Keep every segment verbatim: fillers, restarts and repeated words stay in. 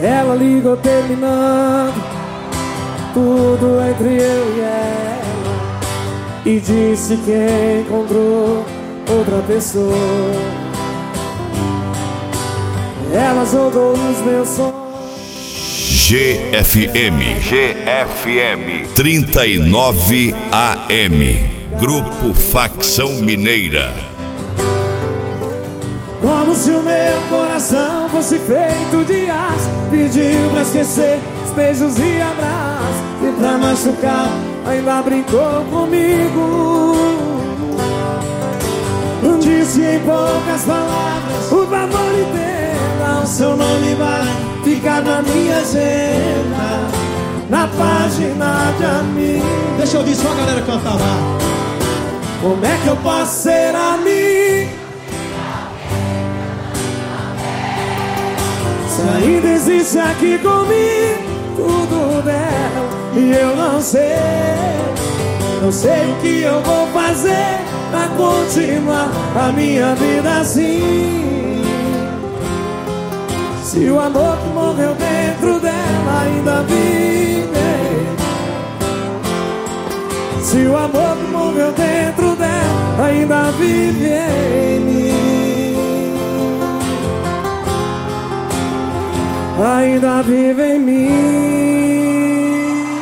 Ela ligou terminando tudo entre eu e ela e disse que encontrou outra pessoa. Ela jogou os meus sonhos. G F M, G F M trinta e nove A M, Grupo Facção Mineira. Como se o meu coração fosse feito de aço, pediu pra esquecer os beijos e abraços, e pra machucar ainda brincou comigo. Disse em poucas palavras: por favor entenda, o seu nome vai ficar na minha agenda, na página de amigos. Deixa eu ouvir só a galera cantar lá. Como é que eu posso ser amigo se ainda existe aqui comigo tudo dela e eu não sei, não sei o que eu vou fazer pra continuar a minha vida assim. Se o amor que morreu dentro dela ainda vive, se o amor que morreu dentro dela ainda vive em mim, ainda vive em mim.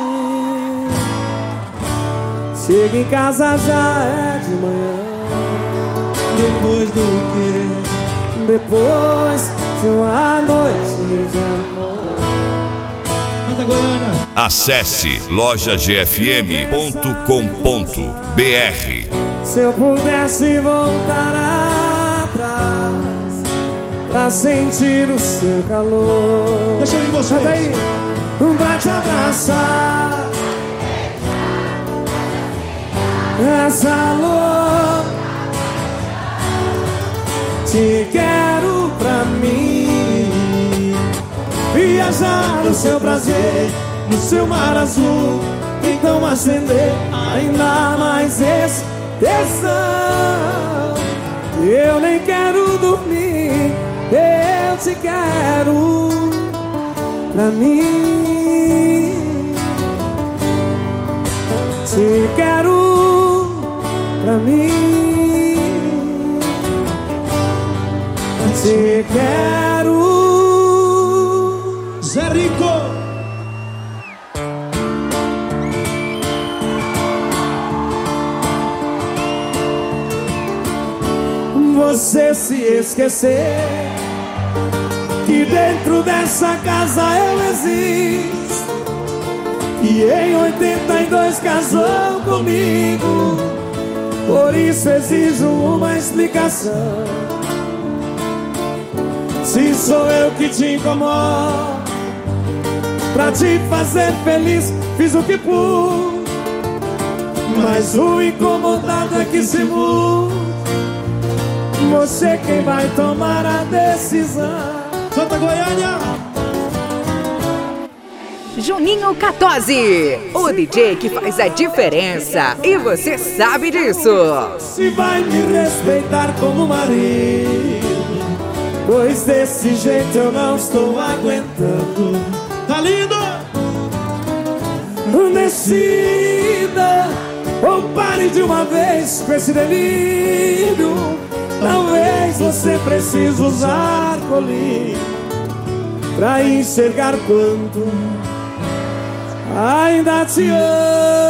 Chega em casa já é de manhã. Depois do quê? Depois de uma noite de amor. Canta, Goiânia. Acesse loja g f m ponto com ponto b r. Se eu pudesse voltar atrás pra sentir o seu calor. Deixa eu ir vocês. Canta aí. Pra te abraçar, essa louca, te quero pra mim. Viajar no seu prazer, no seu mar azul, então acender ainda mais esse tesão. Eu nem quero dormir, eu te quero pra mim, te quero pra mim, te quero. Zé Rico. Você se esquecer que dentro dessa casa eu existo, e em oitenta e dois casou comigo. Por isso exijo uma explicação. Se sou eu que te incomodo, pra te fazer feliz fiz o que pude, mas o incomodado é que se muda. Você quem vai tomar a decisão. Santa Goiânia. Juninho Catozzi, o D J que faz a diferença, e você sabe disso. Se vai me respeitar como marido, pois desse jeito eu não estou aguentando. Tá lindo? Decida ou pare de uma vez com esse delírio. Talvez você precise usar colírio pra enxergar quanto ainda te amo.